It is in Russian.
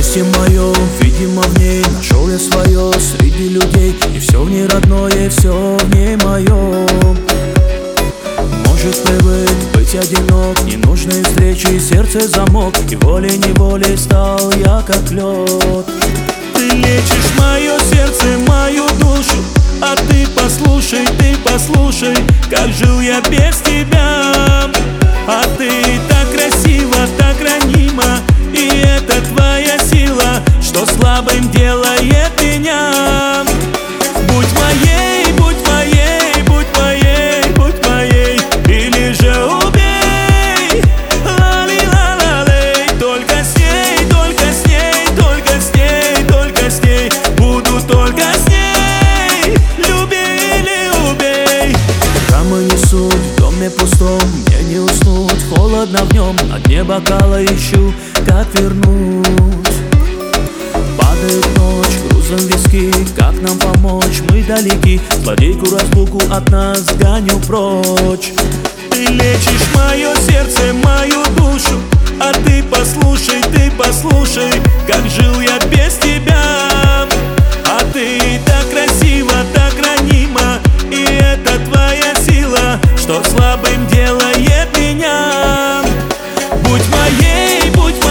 счастье мое, видимо, в ней нашел я свое среди людей. И все в ней родное, и все в ней мое. Может, привык быть одинок, ненужные встречи, сердце замок, и волей-неволей стал я как лед. Ты лечишь мое сердце, мою душу, а ты послушай, как жил я без тебя. А ты так красива, так ранима, и это твоя сила, что слабым делает меня. Будь моей, будь моей, будь моей, будь моей, или же убей. Ла-ли-ла-ла-лей. Только с ней, только с ней, только с ней, только с ней, буду только с ней. Люби или убей. Рамы несут в доме пустом, мне не уснуть, холодно в нем, на дне бокала ищу, как вернуть. Падает ночь, грузом виски, как нам помочь, мы далеки, злодейку разлуку от нас гоню прочь. Ты лечишь мое сердце, мою душу, а ты послушай, как жил я без тебя. А ты так красива, так ранима, и это твоя сила, что слабым делает меня. Будь моей, будь моей.